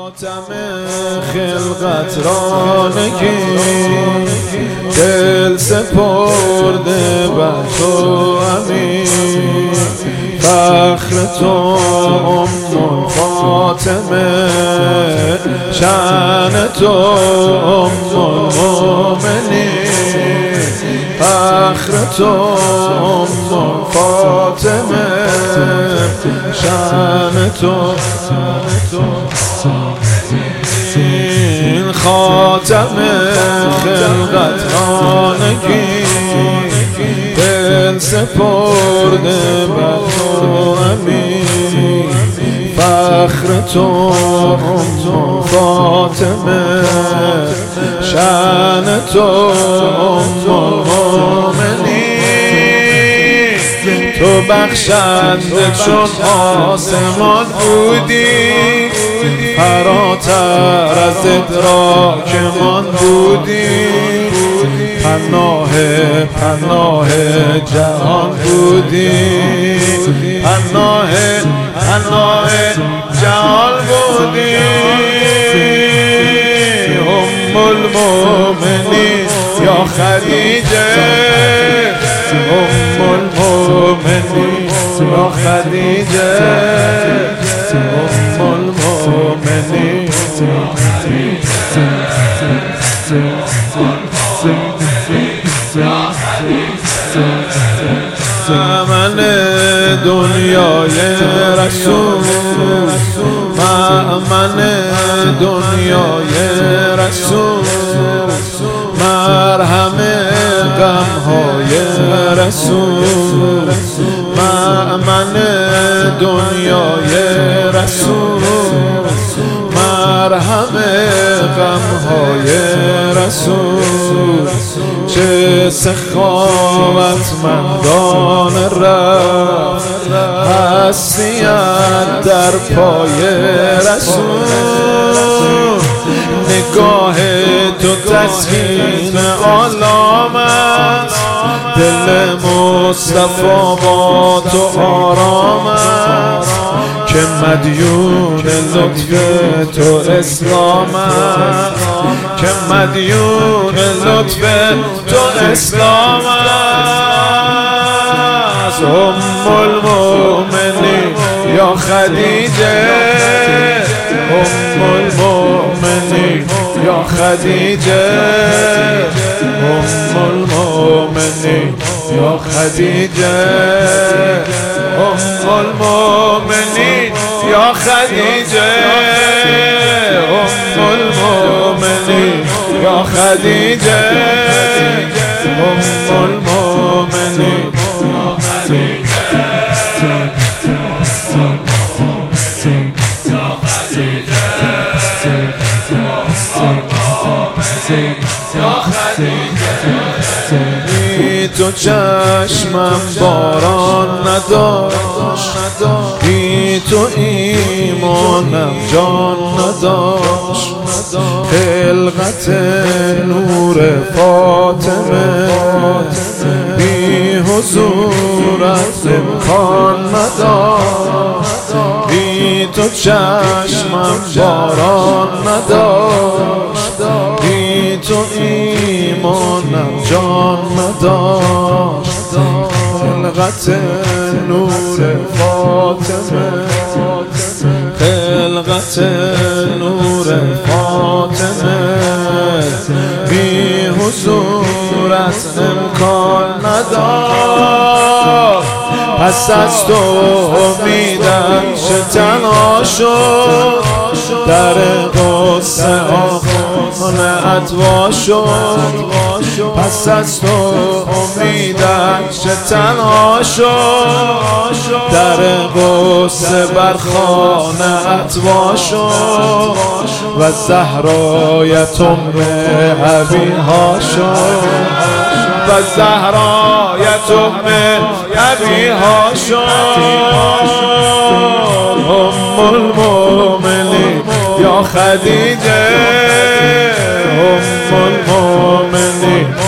خاتم خلقت را نگیر، دل سپرده بر تو امین، فخر تو فاطمه، شأن تو المؤمنین، فخر تو فاطمه، شأن تو این خاتم خلقت را نگیر، دل سپرده بر تو امین، فخر تو فاطمه، شأن تو المؤمنین، تو بخشنده چون آسمان بودی، فراتر از ادراکمان بودی، پناه جهان بودی، پناه جهان بودی، ام المؤمنین یا خدیجه، ام المؤمنین یا خدیجه، ام المؤمنین من دنیای رسول، من دنیای رسول، مرهم غمهای رسول، من دنیای رسول، مرهم غمهای رسول، چه سخاوتمندان رفت هستی‌اند در پای رسول، نگاه تو تسکین عالم است، دل مصطفی با تو آرام است، که مدیون لطف تو اسلام است، که مدیون لطف تو اسلام است، ام المؤمنین یا خدیجه، ام المؤمنین یا خدیجه، ام المؤمنین یا خدیجه، ام المؤمنین یا خدیجه، ام المؤمنین یا خدیجه، ام المؤمنین یا خدیجه، بی تو چشمم باران نداشت، بی تو ایمانم جان نداشت، خلقت نور فاطمه بی حضورت امکان نداشت، بی تو چشمم باران نداشت، بی تو ایمانم جان نداشت، خلقت نور فاطمه، خلقت نور فاطمه بی حضورت امکان نداشت، پس از تو امیدم تنها شد، در غصه خانه ادوا شد، پس از تو امیدم تنها شد، در غصه بر خانه ادوا شد، و زهرایت ام ابیها شد، و زهرایت ام ابیها شد، ام المؤمنین یا خدیجه، ام المؤمنین